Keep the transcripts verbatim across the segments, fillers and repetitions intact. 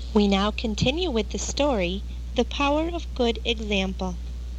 We now continue with the story, The Power of Good Example.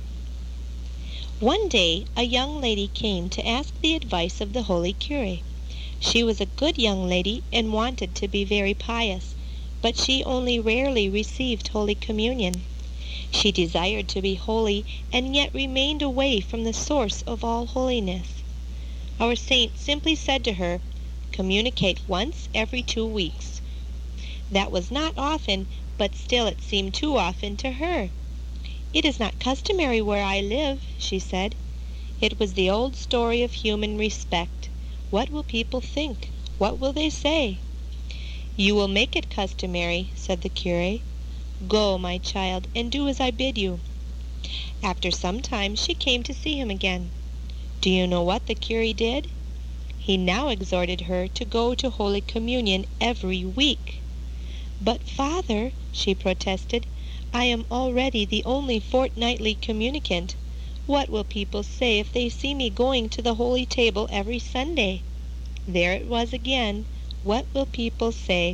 One day a young lady came to ask the advice of the holy curé. She was a good young lady and wanted to be very pious, but she only rarely received Holy Communion. She desired to be holy and yet remained away from the source of all holiness. Our saint simply said to her, "Communicate once every two weeks." That was not often, but still it seemed too often to her. "It is not customary where I live," she said. It was the old story of human respect. What will people think? What will they say? "You will make it customary," said the curé. "Go, my child, and do as I bid you." After some time she came to see him again. Do you know what the curé did? He now exhorted her to go to Holy Communion every week. "But, Father," she protested, "I am already the only fortnightly communicant. What will people say if they see me going to the holy table every Sunday?" There it was again. What will people say?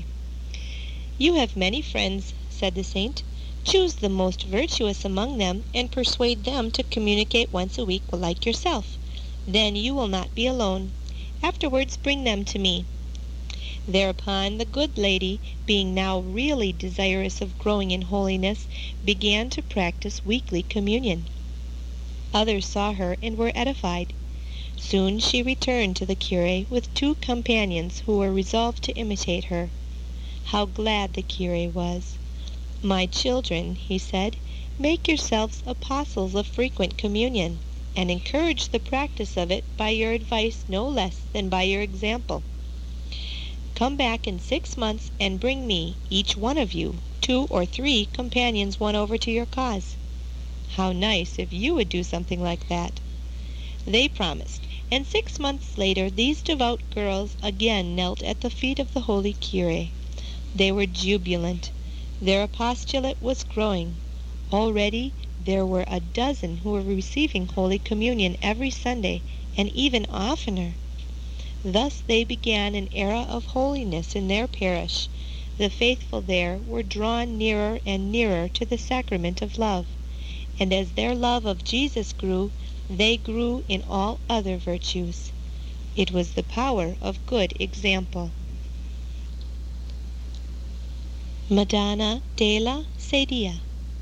"You have many friends," said the saint. "Choose the most virtuous among them and persuade them to communicate once a week like yourself. Then you will not be alone. Afterwards bring them to me." Thereupon the good lady, being now really desirous of growing in holiness, began to practice weekly communion. Others saw her and were edified. Soon she returned to the curé with two companions who were resolved to imitate her. How glad the curé was! "My children," he said, "make yourselves apostles of frequent communion, and encourage the practice of it by your advice no less than by your example. Come back in six months and bring me, each one of you, two or three companions won over to your cause." How nice if you would do something like that. They promised, and six months later these devout girls again knelt at the feet of the holy curé. They were jubilant. Their apostolate was growing. Already there were a dozen who were receiving Holy Communion every Sunday, and even oftener. Thus they began an era of holiness in their parish. The faithful there were drawn nearer and nearer to the sacrament of love, and as their love of Jesus grew, they grew in all other virtues. It was the power of good example. Madonna della Sedia.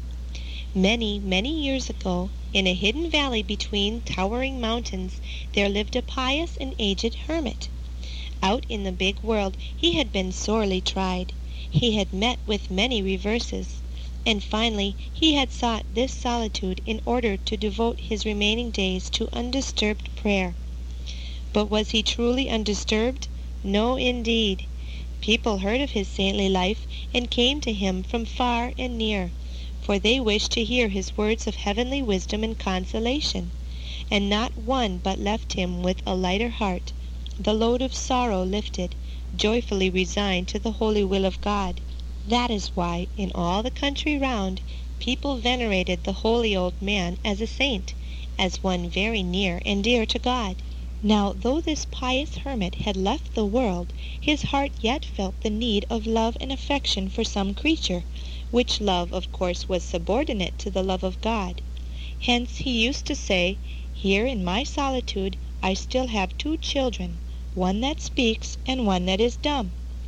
Many, many years ago, in a hidden valley between towering mountains, there lived a pious and aged hermit. Out in the big world he had been sorely tried. He had met with many reverses, and finally he had sought this solitude in order to devote his remaining days to undisturbed prayer. But was he truly undisturbed? No, indeed. People heard of his saintly life and came to him from far and near, for they wished to hear his words of heavenly wisdom and consolation, and not one but left him with a lighter heart, the load of sorrow lifted, joyfully resigned to the holy will of God. That is why, in all the country round, people venerated the holy old man as a saint, as one very near and dear to God. Now, though this pious hermit had left the world, his heart yet felt the need of love and affection for some creature, which love, of course, was subordinate to the love of God. Hence he used to say, "Here in my solitude I still have two children, one that speaks and one that is dumb."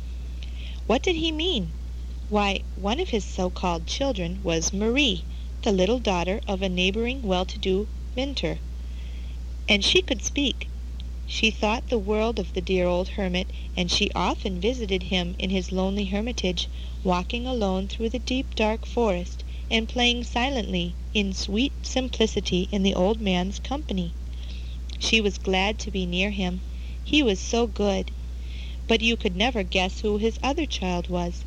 What did he mean? Why, one of his so-called children was Marie, the little daughter of a neighboring well-to-do minter, and she could speak. She thought the world of the dear old hermit, and she often visited him in his lonely hermitage, walking alone through the deep dark forest, and playing silently in sweet simplicity in the old man's company. She was glad to be near him. He was so good. But you could never guess who his other child was.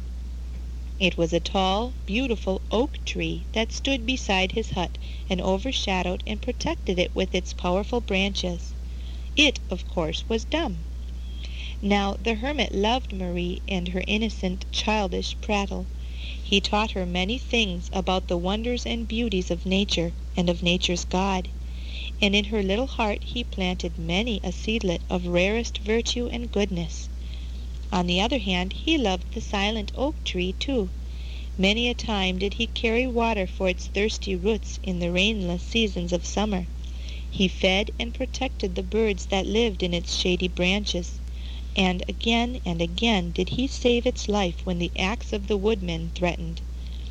It was a tall, beautiful oak tree that stood beside his hut and overshadowed and protected it with its powerful branches. It, of course, was dumb. Now the hermit loved Marie and her innocent, childish prattle. He taught her many things about the wonders and beauties of nature and of nature's God, and in her little heart he planted many a seedlet of rarest virtue and goodness. On the other hand, he loved the silent oak tree too. Many a time did he carry water for its thirsty roots in the rainless seasons of summer. He fed and protected the birds that lived in its shady branches, and again and again did he save its life when the axe of the woodman threatened.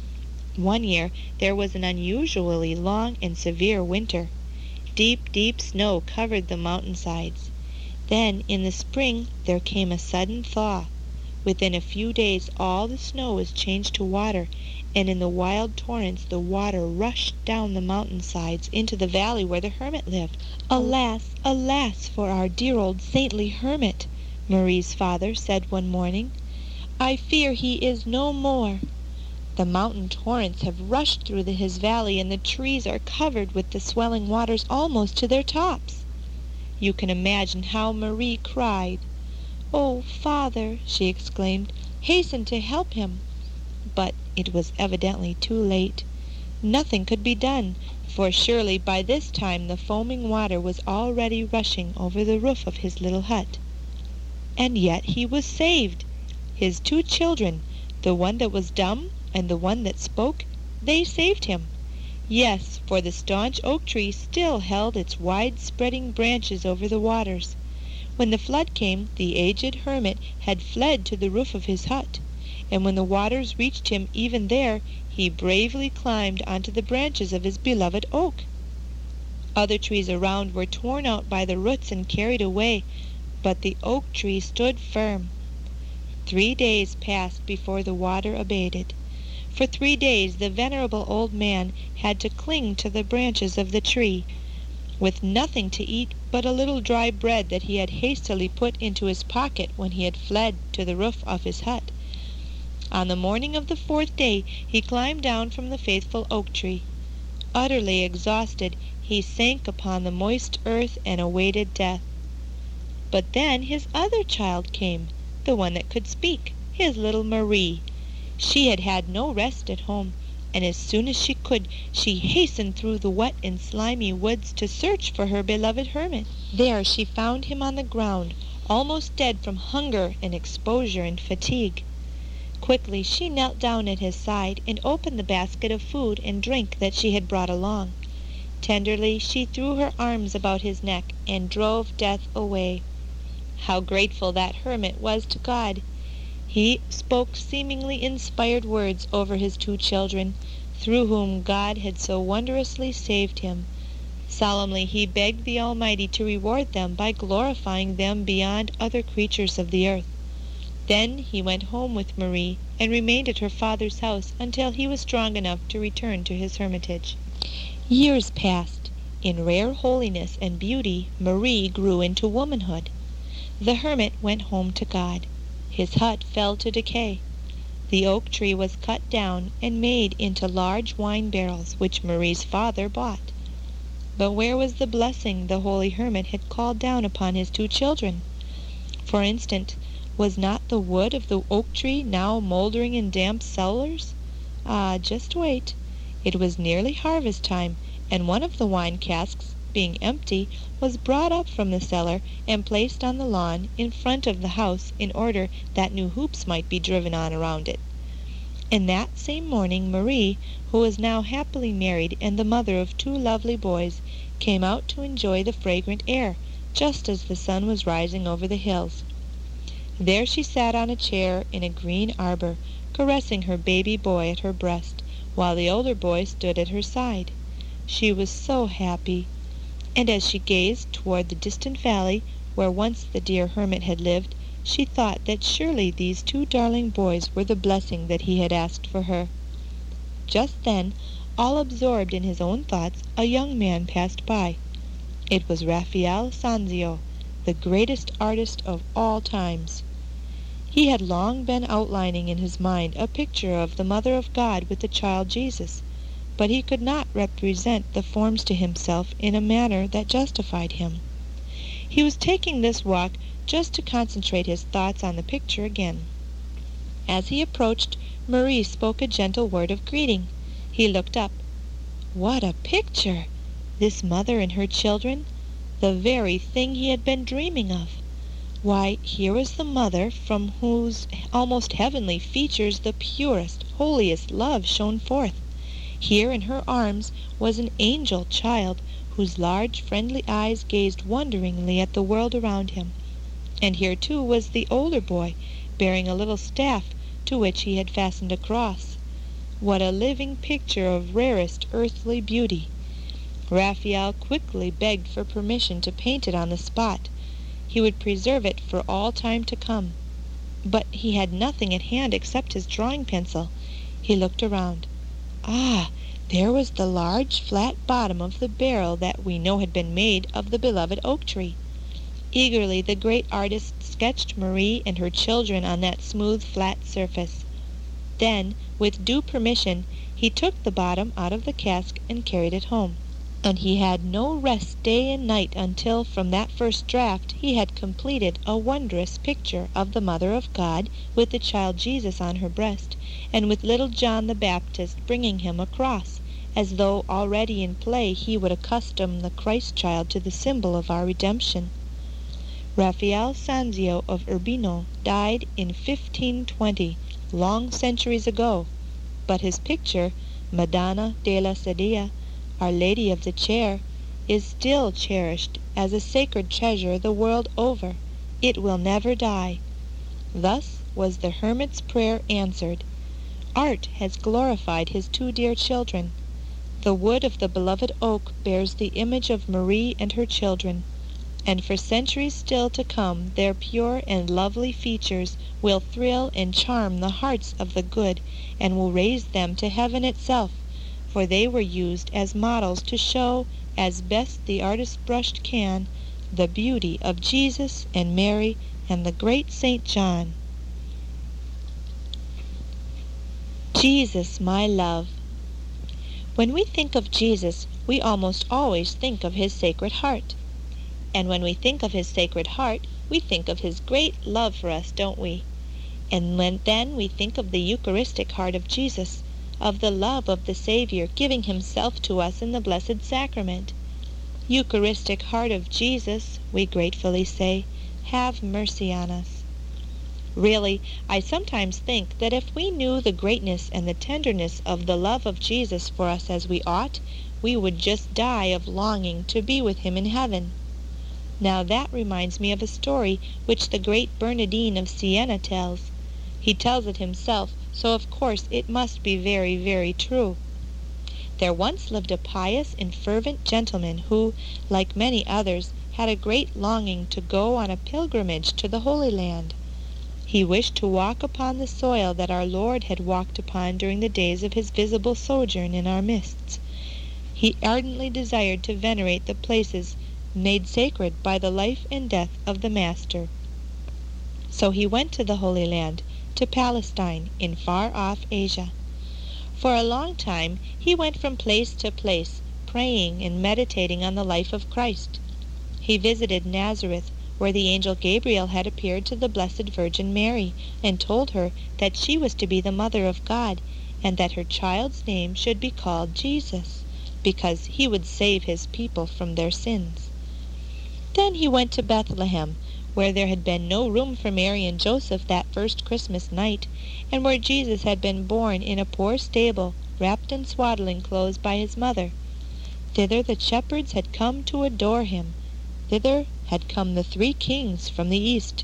One year there was an unusually long and severe winter. Deep, deep snow covered the mountainsides. Then in the spring there came a sudden thaw. Within a few days all the snow was changed to water, and in the wild torrents the water rushed down the mountainsides into the valley where the hermit lived. "Alas, alas for our dear old saintly hermit," Marie's father said one morning. "I fear he is no more. The mountain torrents have rushed through the, his valley, and the trees are covered with the swelling waters almost to their tops." You can imagine how Marie cried. "Oh, father," she exclaimed, "hasten to help him." But it was evidently too late. Nothing could be done, for surely by this time the foaming water was already rushing over the roof of his little hut. And yet he was saved. His two children, the one that was dumb and the one that spoke, they saved him. Yes, for the staunch oak tree still held its wide-spreading branches over the waters. When the flood came, the aged hermit had fled to the roof of his hut, and when the waters reached him even there, he bravely climbed onto the branches of his beloved oak. Other trees around were torn out by the roots and carried away, but the oak tree stood firm. Three days passed before the water abated. For three days the venerable old man had to cling to the branches of the tree, with nothing to eat but a little dry bread that he had hastily put into his pocket when he had fled to the roof of his hut. On the morning of the fourth day he climbed down from the faithful oak tree. Utterly exhausted, he sank upon the moist earth and awaited death. But then his other child came, the one that could speak, his little Marie. She had had no rest at home, and as soon as she could she hastened through the wet and slimy woods to search for her beloved hermit. There she found him on the ground, almost dead from hunger and exposure and fatigue. Quickly she knelt down at his side and opened the basket of food and drink that she had brought along. Tenderly she threw her arms about his neck and drove death away. How grateful that hermit was to God! He spoke seemingly inspired words over his two children, through whom God had so wondrously saved him. Solemnly he begged the Almighty to reward them by glorifying them beyond other creatures of the earth. Then he went home with Marie and remained at her father's house until he was strong enough to return to his hermitage. Years passed. In rare holiness and beauty Marie grew into womanhood. The hermit went home to God. His hut fell to decay. The oak tree was cut down and made into large wine barrels, which Marie's father bought. But where was the blessing the holy hermit had called down upon his two children? For instance, was not the wood of the oak tree now moldering in damp cellars? Ah, just wait. It was nearly harvest time, and one of the wine casks, being empty, was brought up from the cellar and placed on the lawn in front of the house in order that new hoops might be driven on around it. And that same morning Marie, who was now happily married and the mother of two lovely boys, came out to enjoy the fragrant air, just as the sun was rising over the hills. There she sat on a chair in a green arbor, caressing her baby boy at her breast, while the older boy stood at her side. She was so happy. And as she gazed toward the distant valley where once the dear hermit had lived, she thought that surely these two darling boys were the blessing that he had asked for her. Just then, all absorbed in his own thoughts, a young man passed by. It was Raphael Sanzio, the greatest artist of all times. He had long been outlining in his mind a picture of the Mother of God with the child Jesus, but he could not represent the forms to himself in a manner that justified him. He was taking this walk just to concentrate his thoughts on the picture again. As he approached, Marie spoke a gentle word of greeting. He looked up. What a picture! This mother and her children, the very thing he had been dreaming of. Why, here was the mother from whose almost heavenly features the purest, holiest love shone forth. Here in her arms was an angel child, whose large friendly eyes gazed wonderingly at the world around him. And here too was the older boy, bearing a little staff to which he had fastened a cross. What a living picture of rarest earthly beauty! Raphael quickly begged for permission to paint it on the spot. He would preserve it for all time to come. But he had nothing at hand except his drawing pencil. He looked around. Ah, there was the large flat bottom of the barrel that we know had been made of the beloved oak tree. Eagerly the great artist sketched Marie and her children on that smooth flat surface. Then, with due permission, he took the bottom out of the cask and carried it home. And he had no rest day and night until from that first draft he had completed a wondrous picture of the Mother of God with the child Jesus on her breast, and with little John the Baptist bringing him a cross, as though already in play he would accustom the Christ child to the symbol of our redemption. Raphael Sanzio of Urbino died in fifteen twenty, long centuries ago, but his picture, Madonna della Sedia, Our Lady of the Chair, is still cherished as a sacred treasure the world over. It will never die. Thus was the hermit's prayer answered. Art has glorified his two dear children. The wood of the beloved oak bears the image of Marie and her children, and for centuries still to come their pure and lovely features will thrill and charm the hearts of the good, and will raise them to heaven itself, for they were used as models to show, as best the artist brushed can, the beauty of Jesus and Mary and the great Saint John. Jesus, my love. When we think of Jesus, we almost always think of his Sacred Heart. And when we think of his Sacred Heart, we think of his great love for us, don't we? And when then we think of the Eucharistic heart of Jesus, of the love of the Savior giving himself to us in the Blessed Sacrament. Eucharistic heart of Jesus, we gratefully say, have mercy on us. Really, I sometimes think that if we knew the greatness and the tenderness of the love of Jesus for us as we ought, we would just die of longing to be with him in heaven. Now that reminds me of a story which the great Bernardine of Siena tells. He tells it himself, so of course it must be very, very true. There once lived a pious and fervent gentleman who, like many others, had a great longing to go on a pilgrimage to the Holy Land. He wished to walk upon the soil that our Lord had walked upon during the days of his visible sojourn in our midst. He ardently desired to venerate the places made sacred by the life and death of the Master. So he went to the Holy Land, to Palestine, in far-off Asia. For a long time he went from place to place, praying and meditating on the life of Christ. He visited Nazareth, where the angel Gabriel had appeared to the Blessed Virgin Mary, and told her that she was to be the Mother of God, and that her child's name should be called Jesus, because he would save his people from their sins. Then he went to Bethlehem, where there had been no room for Mary and Joseph that first Christmas night, and where Jesus had been born in a poor stable, wrapped in swaddling clothes by his mother. Thither the shepherds had come to adore him. Thither had come the three kings from the east.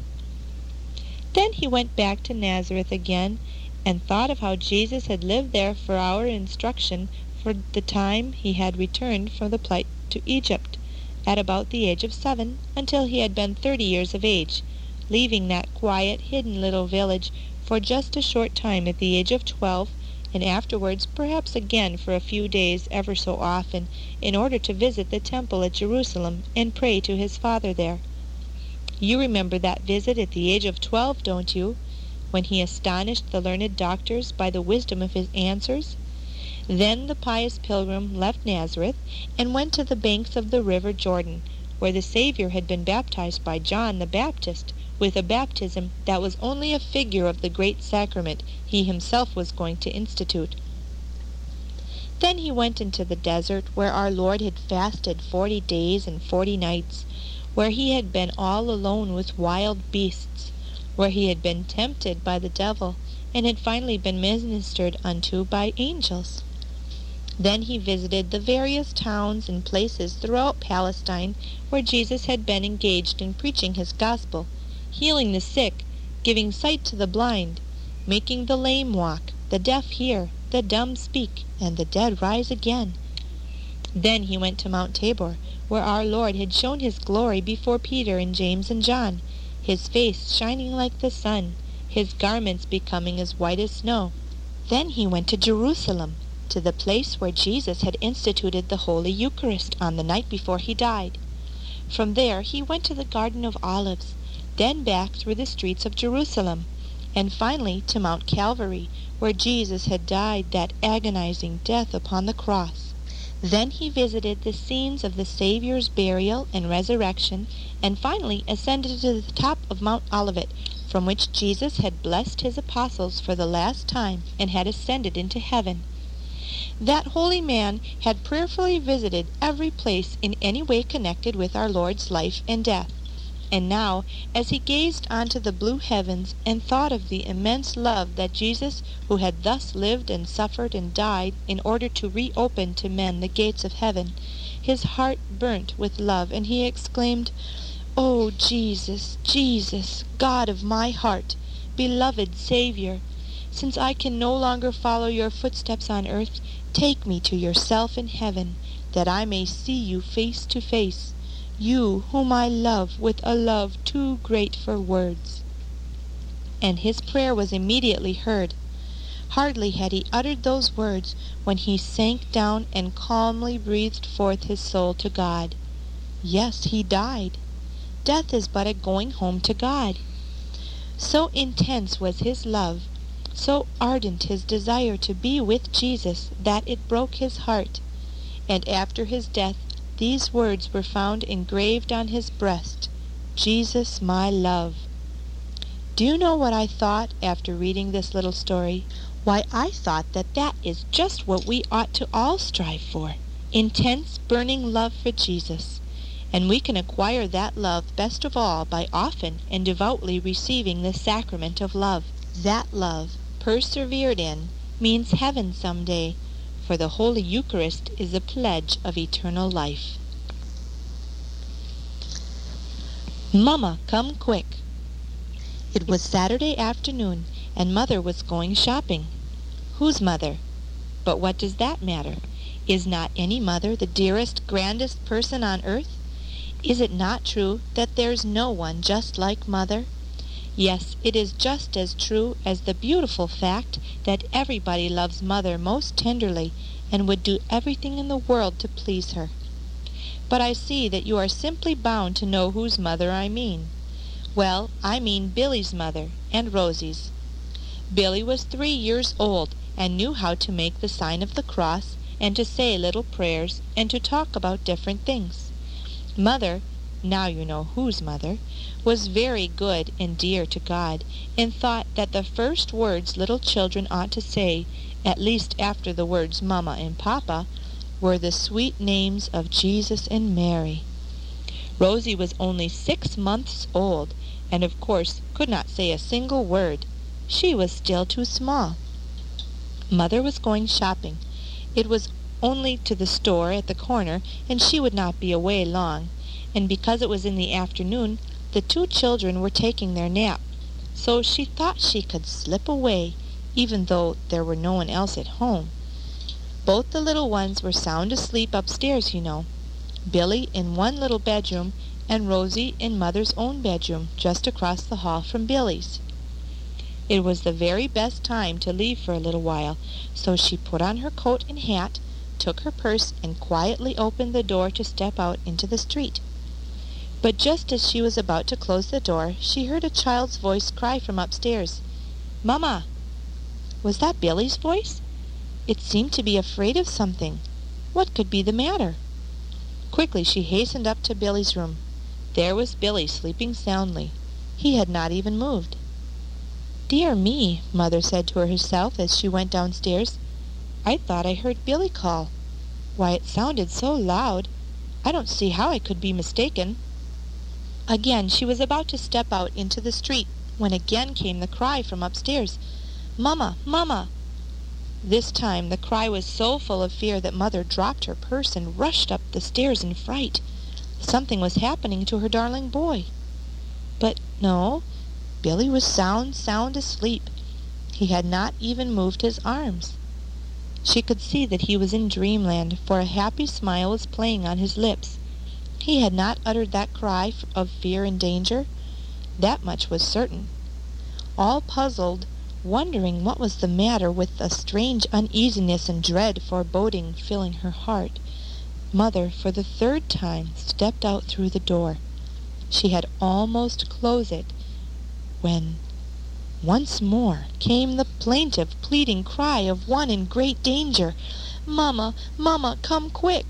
Then he went back to Nazareth again, and thought of how Jesus had lived there for our instruction for the time he had returned from the flight to Egypt, at about the age of seven, until he had been thirty years of age, leaving that quiet, hidden little village for just a short time at the age of twelve, and afterwards perhaps again for a few days ever so often, in order to visit the temple at Jerusalem and pray to his Father there. You remember that visit at the age of twelve, don't you, when he astonished the learned doctors by the wisdom of his answers? Then the pious pilgrim left Nazareth and went to the banks of the river Jordan, where the Savior had been baptized by John the Baptist, with a baptism that was only a figure of the great sacrament he himself was going to institute. Then he went into the desert, where our Lord had fasted forty days and forty nights, where he had been all alone with wild beasts, where he had been tempted by the devil, and had finally been ministered unto by angels. Then he visited the various towns and places throughout Palestine where Jesus had been engaged in preaching his gospel, healing the sick, giving sight to the blind, making the lame walk, the deaf hear, the dumb speak, and the dead rise again. Then he went to Mount Tabor, where our Lord had shown his glory before Peter and James and John, his face shining like the sun, his garments becoming as white as snow. Then he went to Jerusalem, to the place where Jesus had instituted the Holy Eucharist on the night before he died. From there he went to the Garden of Olives, then back through the streets of Jerusalem, and finally to Mount Calvary, where Jesus had died that agonizing death upon the cross. Then he visited the scenes of the Saviour's burial and resurrection, and finally ascended to the top of Mount Olivet, from which Jesus had blessed his apostles for the last time and had ascended into heaven. That holy man had prayerfully visited every place in any way connected with our Lord's life and death. And now, as he gazed onto the blue heavens and thought of the immense love that Jesus, who had thus lived and suffered and died in order to reopen to men the gates of heaven, his heart burnt with love, and he exclaimed, "O Jesus, Jesus, God of my heart, beloved Savior, since I can no longer follow your footsteps on earth, take me to yourself in heaven, that I may see you face to face, you whom I love with a love too great for words." And his prayer was immediately heard. Hardly had he uttered those words when he sank down and calmly breathed forth his soul to God. Yes, he died. Death is but a going home to God. So intense was his love, so ardent his desire to be with Jesus, that it broke his heart. And after his death, these words were found engraved on his breast, "Jesus, my love." Do you know what I thought after reading this little story? Why, I thought that that is just what we ought to all strive for, intense, burning love for Jesus. And we can acquire that love best of all by often and devoutly receiving the sacrament of love. That love, persevered in, means heaven some day, for the Holy Eucharist is a pledge of eternal life. Mama, come quick. It was Saturday afternoon, and Mother was going shopping. Whose mother? But what does that matter? Is not any mother the dearest, grandest person on earth? Is it not true that there's no one just like Mother? Yes, it is just as true as the beautiful fact that everybody loves Mother most tenderly and would do everything in the world to please her. But I see that you are simply bound to know whose mother I mean. Well, I mean Billy's mother and Rosie's. Billy was three years old and knew how to make the sign of the cross and to say little prayers and to talk about different things. Mother, now you know whose mother, was very good and dear to God, and thought that the first words little children ought to say, at least after the words Mama and Papa, were the sweet names of Jesus and Mary. Rosie was only six months old, and of course could not say a single word. She was still too small. Mother was going shopping. It was only to the store at the corner, and she would not be away long, and because it was in the afternoon, the two children were taking their nap, so she thought she could slip away, even though there were no one else at home. Both the little ones were sound asleep upstairs, you know, Billy in one little bedroom, and Rosie in Mother's own bedroom, just across the hall from Billy's. It was the very best time to leave for a little while, so she put on her coat and hat, took her purse, and quietly opened the door to step out into the street. But just as she was about to close the door, she heard a child's voice cry from upstairs, "Mama!" Was that Billy's voice? It seemed to be afraid of something. What could be the matter? Quickly she hastened up to Billy's room. There was Billy sleeping soundly. He had not even moved. "Dear me," Mother said to herself as she went downstairs. "I thought I heard Billy call. Why, it sounded so loud. I don't see how I could be mistaken." Again she was about to step out into the street, when again came the cry from upstairs, "Mamma! Mamma!" This time the cry was so full of fear that Mother dropped her purse and rushed up the stairs in fright. Something was happening to her darling boy. But no, Billy was sound, sound asleep. He had not even moved his arms. She could see that he was in dreamland, for a happy smile was playing on his lips. He had not uttered that cry of fear and danger. That much was certain. All puzzled, wondering what was the matter with a strange uneasiness and dread foreboding filling her heart, Mother, for the third time, stepped out through the door. She had almost closed it when once more came the plaintive, pleading cry of one in great danger. "Mamma, Mamma, come quick!"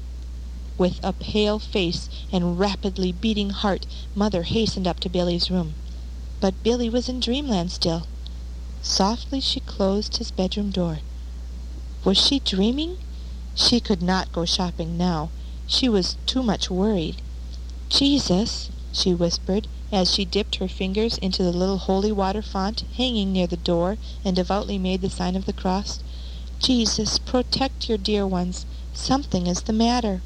With a pale face and rapidly beating heart, Mother hastened up to Billy's room. But Billy was in dreamland still. Softly she closed his bedroom door. Was she dreaming? She could not go shopping now. She was too much worried. "Jesus," she whispered, as she dipped her fingers into the little holy water font hanging near the door and devoutly made the sign of the cross. "Jesus, protect your dear ones. Something is the matter."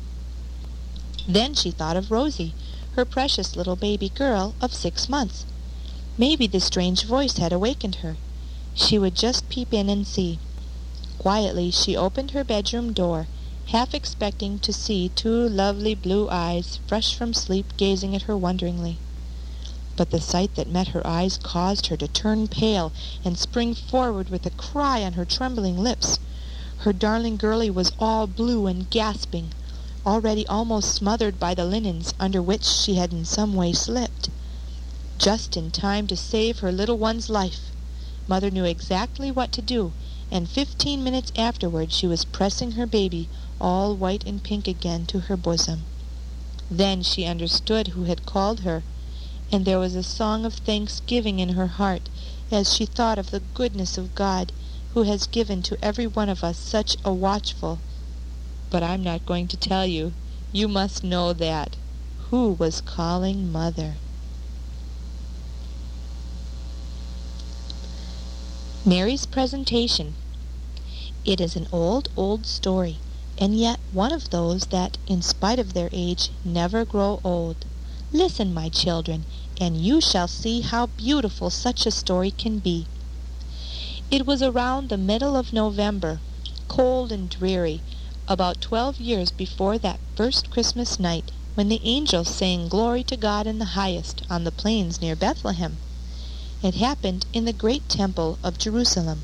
Then she thought of Rosie, her precious little baby girl of six months. Maybe the strange voice had awakened her. She would just peep in and see. Quietly she opened her bedroom door, half expecting to see two lovely blue eyes, fresh from sleep, gazing at her wonderingly. But the sight that met her eyes caused her to turn pale and spring forward with a cry on her trembling lips. Her darling girlie was all blue and gasping, already almost smothered by the linens under which she had in some way slipped. Just in time to save her little one's life. Mother knew exactly what to do, and fifteen minutes afterward she was pressing her baby, all white and pink again, to her bosom. Then she understood who had called her, and there was a song of thanksgiving in her heart as she thought of the goodness of God, who has given to every one of us such a watchful— But I'm not going to tell you. You must know that. Who was calling Mother? Mary's Presentation. It is an old, old story, and yet one of those that, in spite of their age, never grow old. Listen, my children, and you shall see how beautiful such a story can be. It was around the middle of November, cold and dreary, about twelve years before that first Christmas night, when the angels sang "Glory to God in the highest" on the plains near Bethlehem. It happened in the great temple of Jerusalem.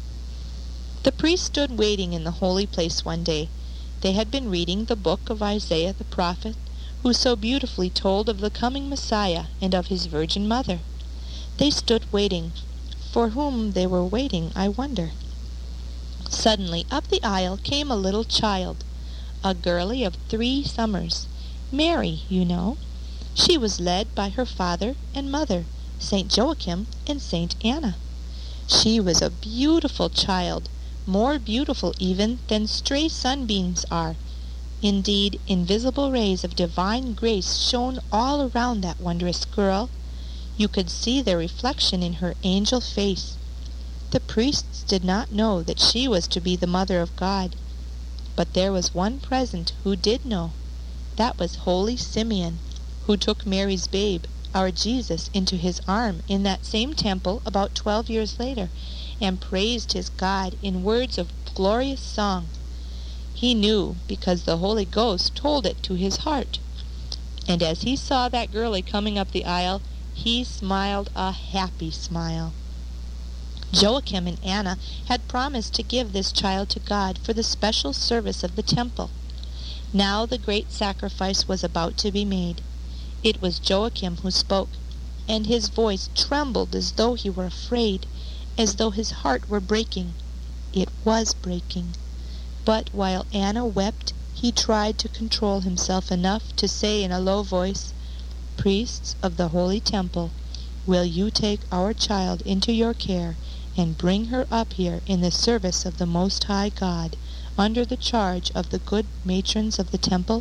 The priest stood waiting in the holy place one day. They had been reading the book of Isaiah the prophet, who so beautifully told of the coming Messiah and of his virgin mother. They stood waiting. For whom they were waiting, I wonder. Suddenly up the aisle came a little child, a girlie of three summers, Mary, you know. She was led by her father and mother, Saint Joachim and Saint Anna. She was a beautiful child, more beautiful even than stray sunbeams are. Indeed, invisible rays of divine grace shone all around that wondrous girl. You could see their reflection in her angel face. The priests did not know that she was to be the Mother of God. But there was one present who did know. That was holy Simeon, who took Mary's babe, our Jesus, into his arm in that same temple about twelve years later, and praised his God in words of glorious song. He knew because the Holy Ghost told it to his heart. And as he saw that girlie coming up the aisle, he smiled a happy smile. Joachim and Anna had promised to give this child to God for the special service of the temple. Now the great sacrifice was about to be made. It was Joachim who spoke, and his voice trembled as though he were afraid, as though his heart were breaking. It was breaking. But while Anna wept, he tried to control himself enough to say in a low voice, "Priests of the Holy Temple, will you take our child into your care and bring her up here in the service of the Most High God, under the charge of the good matrons of the temple?"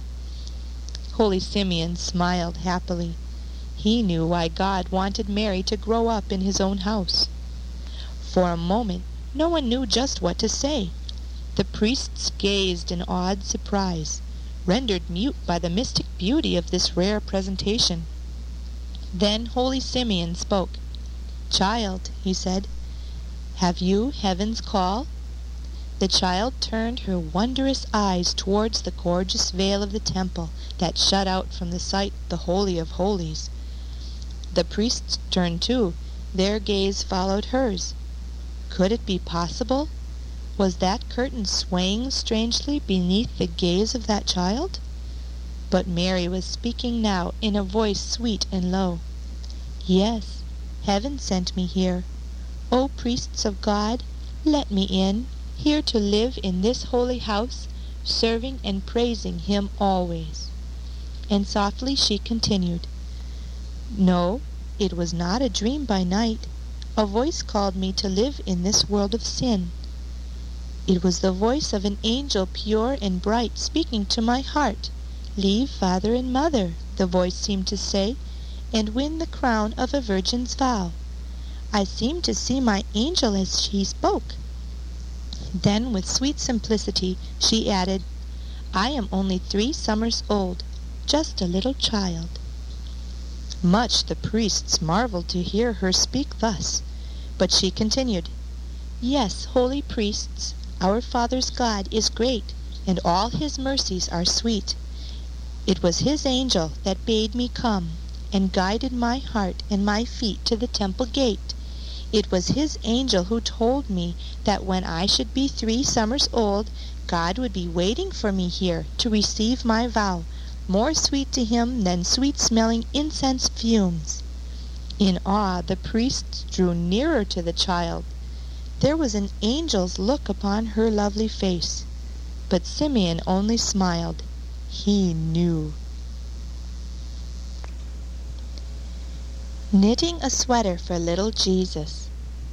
Holy Simeon smiled happily. He knew why God wanted Mary to grow up in his own house. For a moment no one knew just what to say. The priests gazed in awed surprise, rendered mute by the mystic beauty of this rare presentation. Then holy Simeon spoke. "Child," he said, "have you heaven's call?" The child turned her wondrous eyes towards the gorgeous veil of the temple that shut out from the sight the Holy of Holies. The priests turned too. Their gaze followed hers. Could it be possible? Was that curtain swaying strangely beneath the gaze of that child? But Mary was speaking now in a voice sweet and low. "Yes, heaven sent me here. O priests of God, let me in, here to live in this holy house, serving and praising him always." And softly she continued, "No, it was not a dream by night. A voice called me to live in this world of sin. It was the voice of an angel pure and bright speaking to my heart. 'Leave father and mother,' the voice seemed to say, 'and win the crown of a virgin's vow.' I seemed to see my angel as she spoke." Then with sweet simplicity she added, "I am only three summers old, just a little child." Much the priests marveled to hear her speak thus, but she continued, "Yes, holy priests, our Father's God is great, and all his mercies are sweet. It was his angel that bade me come, and guided my heart and my feet to the temple gate. It was his angel who told me that when I should be three summers old, God would be waiting for me here to receive my vow, more sweet to him than sweet-smelling incense fumes." In awe the priests drew nearer to the child. There was an angel's look upon her lovely face, but Simeon only smiled. He knew. Knitting a sweater for little Jesus.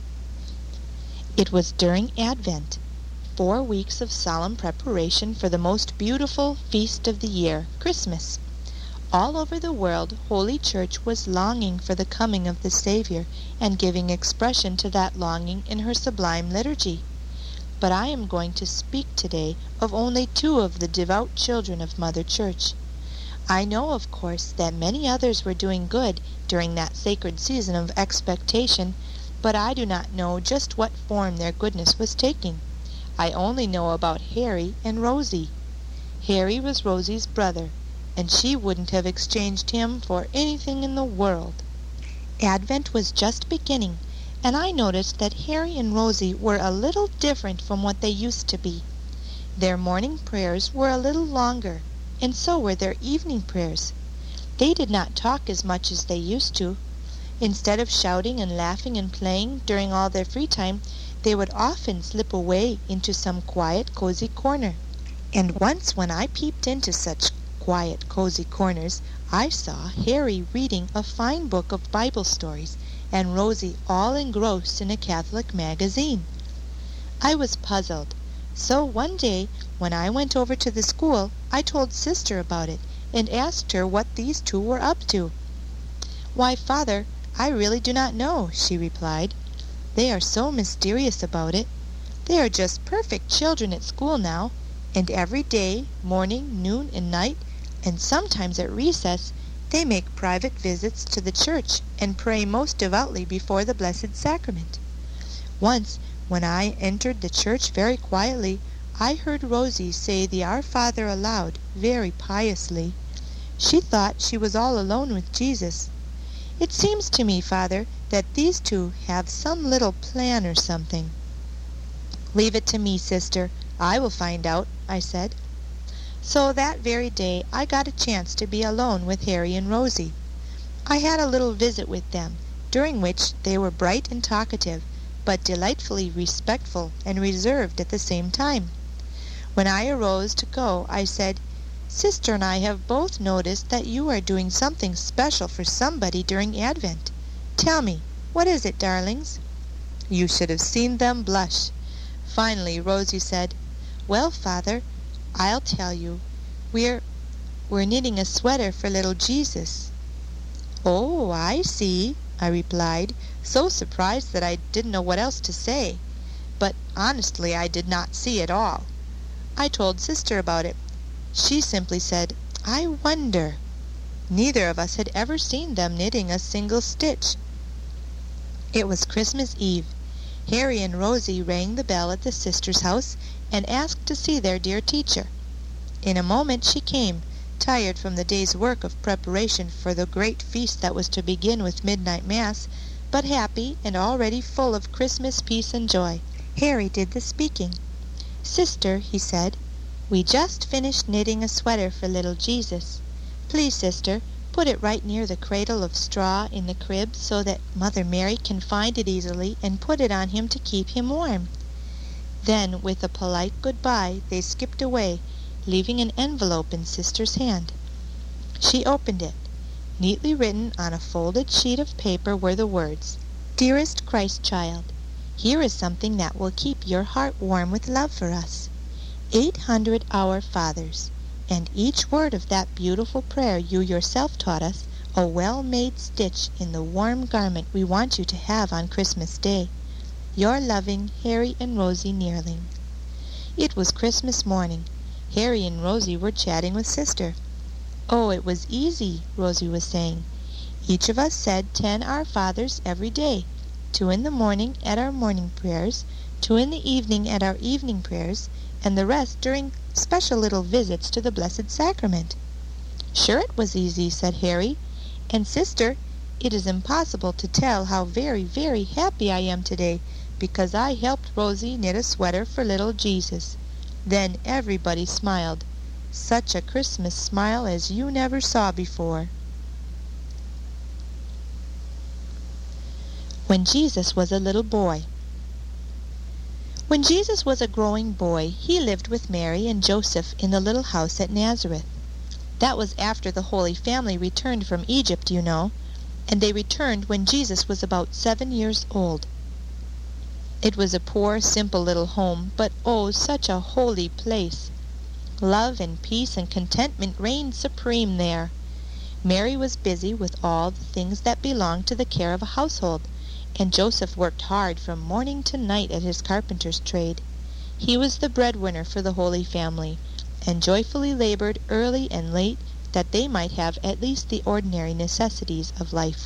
It was during Advent, four weeks of solemn preparation for the most beautiful feast of the year, Christmas. All over the world, Holy Church was longing for the coming of the Savior and giving expression to that longing in her sublime liturgy. But I am going to speak today of only two of the devout children of Mother Church. I know, of course, that many others were doing good during that sacred season of expectation, but I do not know just what form their goodness was taking. I only know about Harry and Rosie. Harry was Rosie's brother, and she wouldn't have exchanged him for anything in the world. Advent was just beginning, and I noticed that Harry and Rosie were a little different from what they used to be. Their morning prayers were a little longer, and so were their evening prayers. They did not talk as much as they used to. Instead of shouting and laughing and playing during all their free time, they would often slip away into some quiet, cozy corner. And once when I peeped into such quiet, cozy corners, I saw Harry reading a fine book of Bible stories, and Rosie all engrossed in a Catholic magazine. I was puzzled, so one day when I went over to the school, I told Sister about it, and asked her what these two were up to. "Why, Father, I really do not know," she replied. "They are so mysterious about it. They are just perfect children at school now, and every day, morning, noon, and night, and sometimes at recess, they make private visits to the church and pray most devoutly before the Blessed Sacrament. Once, when I entered the church very quietly, I heard Rosie say the Our Father aloud, very piously. She thought she was all alone with Jesus. It seems to me, Father, that these two have some little plan or something." "Leave it to me, Sister. I will find out," I said. So that very day I got a chance to be alone with Harry and Rosie. I had a little visit with them, during which they were bright and talkative, but delightfully respectful and reserved at the same time. When I arose to go, I said, "Sister and I have both noticed that you are doing something special for somebody during Advent. Tell me, what is it, darlings?" You should have seen them blush. Finally Rosie said, "Well, Father, I'll tell you. We're we're knitting a sweater for little Jesus." "Oh, I see," I replied, so surprised that I didn't know what else to say. But honestly, I did not see at all. I told Sister about it. She simply said, "I wonder." Neither of us had ever seen them knitting a single stitch. It was Christmas Eve. Harry and Rosie rang the bell at the sisters' house and asked to see their dear teacher. In a moment she came, tired from the day's work of preparation for the great feast that was to begin with midnight mass, but happy and already full of Christmas peace and joy. Harry did the speaking. "Sister," he said, "we just finished knitting a sweater for little Jesus. Please, sister, put it right near the cradle of straw in the crib so that Mother Mary can find it easily and put it on him to keep him warm." Then, with a polite good-bye, they skipped away, leaving an envelope in Sister's hand. She opened it. Neatly written on a folded sheet of paper were the words, "Dearest Christ child, here is something that will keep your heart warm with love for us. Eight hundred Our Fathers, and each word of that beautiful prayer you yourself taught us, a well-made stitch in the warm garment we want you to have on Christmas Day. Your loving Harry and Rosie Nearling." It was Christmas morning. Harry and Rosie were chatting with Sister. "Oh, it was easy," Rosie was saying. "Each of us said ten Our Fathers every day, two in the morning at our morning prayers, two in the evening at our evening prayers, and the rest during special little visits to the Blessed Sacrament." "Sure it was easy," said Harry. "And, Sister, it is impossible to tell how very, very happy I am today, because I helped Rosie knit a sweater for little Jesus." Then everybody smiled. Such a Christmas smile as you never saw before. When Jesus was a little boy. When Jesus was a growing boy, he lived with Mary and Joseph in the little house at Nazareth. That was after the Holy Family returned from Egypt, you know, and they returned when Jesus was about seven years old. It was a poor, simple little home, but oh, such a holy place! Love and peace and contentment reigned supreme there. Mary was busy with all the things that belonged to the care of a household, and Joseph worked hard from morning to night at his carpenter's trade. He was the breadwinner for the Holy Family, and joyfully labored early and late that they might have at least the ordinary necessities of life.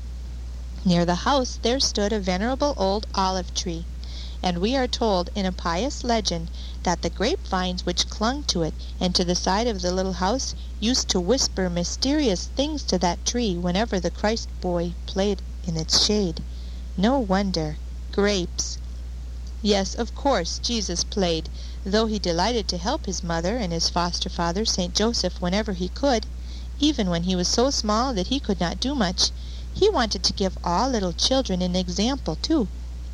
Near the house there stood a venerable old olive tree, and we are told in a pious legend that the grapevines which clung to it and to the side of the little house used to whisper mysterious things to that tree whenever the Christ boy played in its shade. No wonder. Grapes. Yes, of course, Jesus played, though he delighted to help his mother and his foster father, Saint Joseph, whenever he could, even when he was so small that he could not do much. He wanted to give all little children an example, too.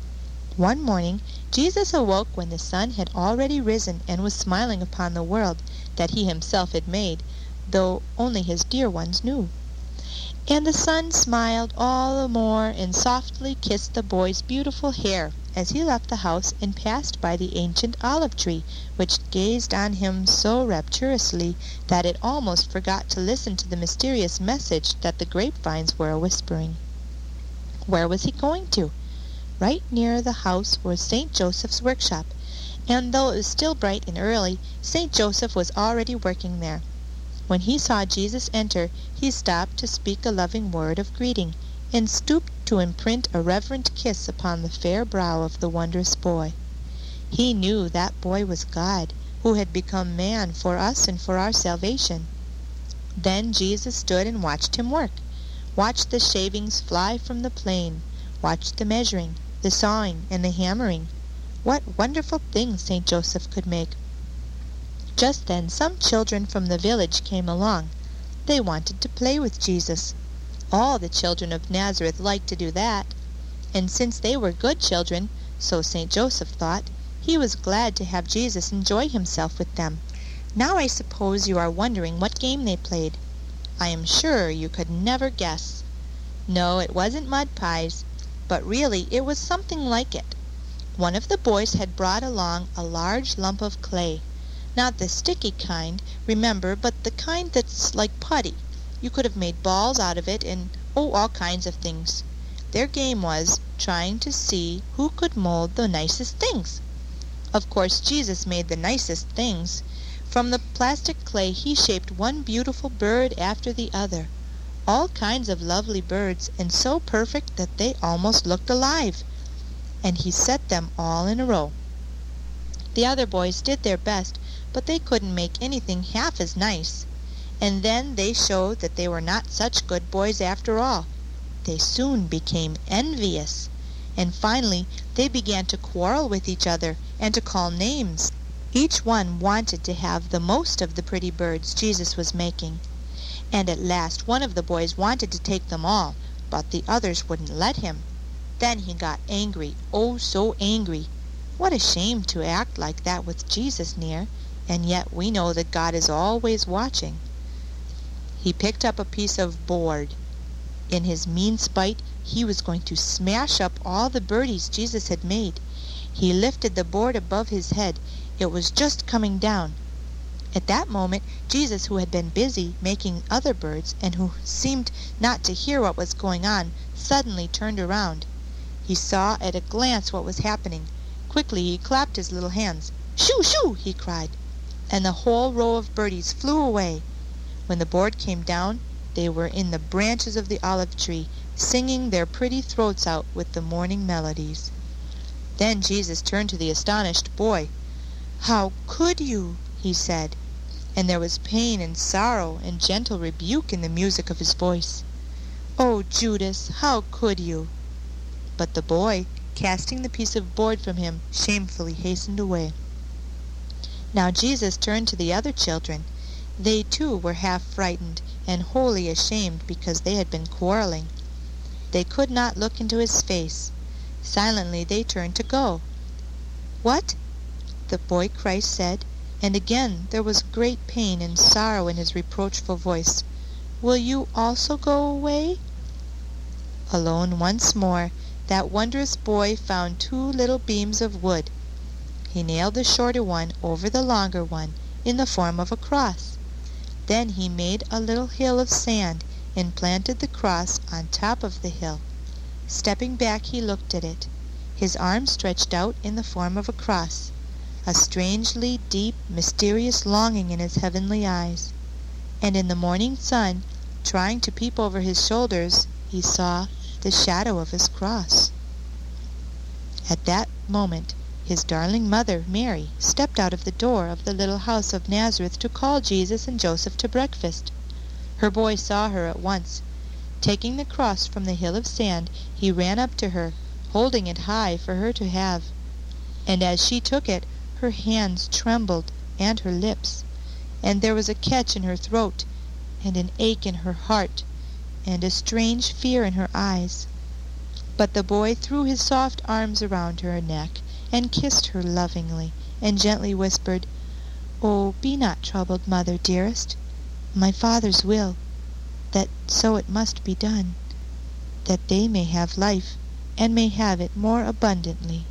One morning, Jesus awoke when the sun had already risen and was smiling upon the world that he himself had made, though only his dear ones knew. And the sun smiled all the more and softly kissed the boy's beautiful hair as he left the house and passed by the ancient olive tree, which gazed on him so rapturously that it almost forgot to listen to the mysterious message that the grapevines were a-whispering. Where was he going to? Right near the house was Saint Joseph's workshop, and though it was still bright and early, Saint Joseph was already working there. When he saw Jesus enter, he stopped to speak a loving word of greeting, and stooped to imprint a reverent kiss upon the fair brow of the wondrous boy. He knew that boy was God, who had become man for us and for our salvation. Then Jesus stood and watched him work, watched the shavings fly from the plane, watched the measuring, the sawing, and the hammering. What wonderful things Saint Joseph could make! Just then some children from the village came along. They wanted to play with Jesus. All the children of Nazareth liked to do that. And since they were good children, so Saint Joseph thought, he was glad to have Jesus enjoy himself with them. Now I suppose you are wondering what game they played. I am sure you could never guess. No, it wasn't mud pies, but really it was something like it. One of the boys had brought along a large lump of clay. Not the sticky kind, remember, but the kind that's like putty. You could have made balls out of it and, oh, all kinds of things. Their game was trying to see who could mold the nicest things. Of course, Jesus made the nicest things. From the plastic clay he shaped one beautiful bird after the other, all kinds of lovely birds, and so perfect that they almost looked alive. And he set them all in a row. The other boys did their best, but they couldn't make anything half as nice. And then they showed that they were not such good boys after all. They soon became envious, and finally they began to quarrel with each other and to call names. Each one wanted to have the most of the pretty birds Jesus was making, and at last one of the boys wanted to take them all, but the others wouldn't let him. Then he got angry, oh so angry. What a shame to act like that with Jesus near, and yet we know that God is always watching. He picked up a piece of board. In his mean spite, he was going to smash up all the birdies Jesus had made. He lifted the board above his head. It was just coming down. At that moment, Jesus, who had been busy making other birds and who seemed not to hear what was going on, suddenly turned around. He saw at a glance what was happening. Quickly he clapped his little hands. "Shoo, shoo!" he cried, and the whole row of birdies flew away. When the board came down, they were in the branches of the olive tree, singing their pretty throats out with the morning melodies. Then Jesus turned to the astonished boy. "How could you?" he said, and there was pain and sorrow and gentle rebuke in the music of his voice. "Oh, Judas, how could you?" But the boy, casting the piece of board from him, shamefully hastened away. Now Jesus turned to the other children. They too were half frightened and wholly ashamed because they had been quarreling. They could not look into his face. Silently they turned to go. "What?" the boy Christ said, and again there was great pain and sorrow in his reproachful voice. "Will you also go away?" Alone once more, that wondrous boy found two little beams of wood. He nailed the shorter one over the longer one in the form of a cross. Then he made a little hill of sand and planted the cross on top of the hill. Stepping back, he looked at it, his arms stretched out in the form of a cross, a strangely deep, mysterious longing in his heavenly eyes. And in the morning sun, trying to peep over his shoulders, he saw the shadow of his cross. At that moment, his darling mother, Mary, stepped out of the door of the little house of Nazareth to call Jesus and Joseph to breakfast. Her boy saw her at once. Taking the cross from the hill of sand, he ran up to her, holding it high for her to have. And as she took it, her hands trembled and her lips, and there was a catch in her throat, and an ache in her heart, and a strange fear in her eyes. But the boy threw his soft arms around her neck and kissed her lovingly, and gently whispered, "Oh, be not troubled, mother dearest. My Father's will, that so it must be done, that they may have life, and may have it more abundantly."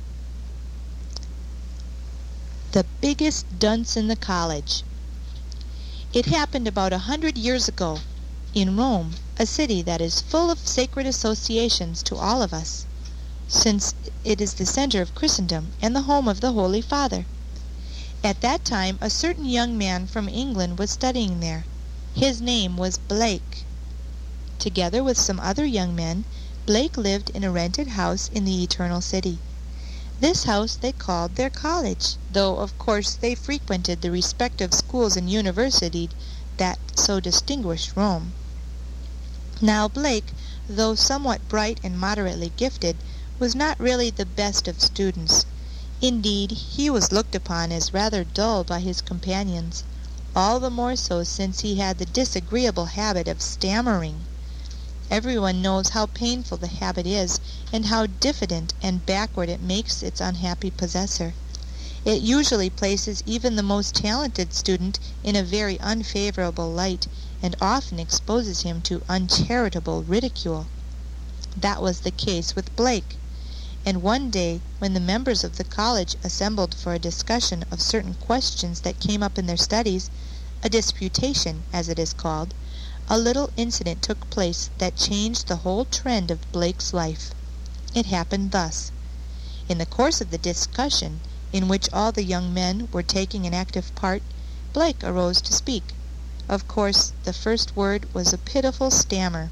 The biggest dunce in the college. It happened about a hundred years ago, in Rome, a city that is full of sacred associations to all of us, since it is the center of Christendom and the home of the Holy Father. At that time a certain young man from England was studying there. His name was Blake. Together with some other young men, Blake lived in a rented house in the Eternal City. This house they called their college, though of course they frequented the respective schools and universities that so distinguished Rome. Now Blake, though somewhat bright and moderately gifted, was not really the best of students. Indeed, he was looked upon as rather dull by his companions, all the more so since he had the disagreeable habit of stammering. Everyone knows how painful the habit is, and how diffident and backward it makes its unhappy possessor. It usually places even the most talented student in a very unfavorable light, and often exposes him to uncharitable ridicule. That was the case with Blake. And one day, when the members of the college assembled for a discussion of certain questions that came up in their studies, a disputation, as it is called, a little incident took place that changed the whole trend of Blake's life. It happened thus. In the course of the discussion, in which all the young men were taking an active part, Blake arose to speak. Of course, the first word was a pitiful stammer.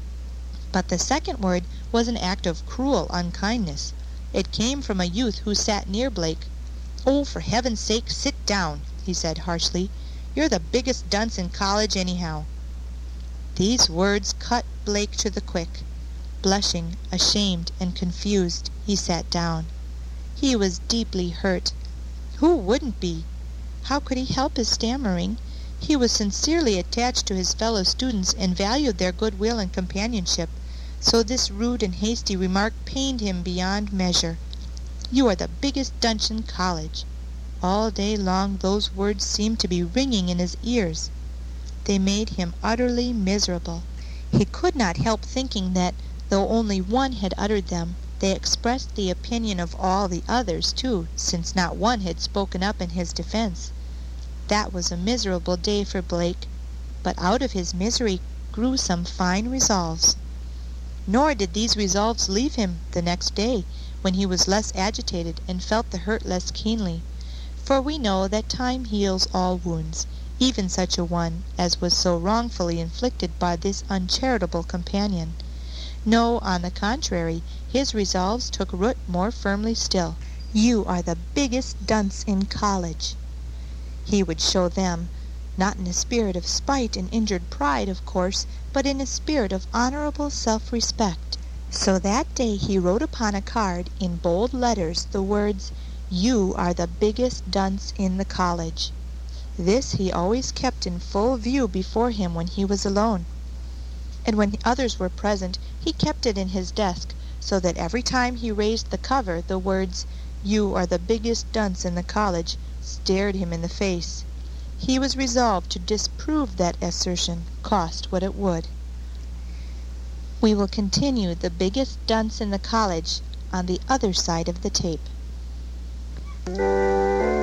But the second word was an act of cruel unkindness. It came from a youth who sat near Blake. "Oh, for heaven's sake, sit down," he said harshly. "You're the biggest dunce in college anyhow." These words cut Blake to the quick. Blushing, ashamed, and confused, he sat down. He was deeply hurt. Who wouldn't be? How could he help his stammering? He was sincerely attached to his fellow students and valued their goodwill and companionship, so this rude and hasty remark pained him beyond measure. "You are the biggest dunce in college." All day long those words seemed to be ringing in his ears. They made him utterly miserable. He could not help thinking that, though only one had uttered them, they expressed the opinion of all the others, too, since not one had spoken up in his defense. That was a miserable day for Blake, but out of his misery grew some fine resolves. Nor did these resolves leave him the next day, when he was less agitated and felt the hurt less keenly. For we know that time heals all wounds, even such a one as was so wrongfully inflicted by this uncharitable companion. No, on the contrary, his resolves took root more firmly still. "You are the biggest dunce in college." He would show them, not in a spirit of spite and injured pride, of course, but in a spirit of honorable self-respect. So that day he wrote upon a card in bold letters the words, "You are the biggest dunce in the college." This he always kept in full view before him when he was alone. And when others were present, he kept it in his desk, so that every time he raised the cover, the words, "You are the biggest dunce in the college," stared him in the face. He was resolved to disprove that assertion, cost what it would. We will continue The Biggest Dunce in the College on the other side of the tape.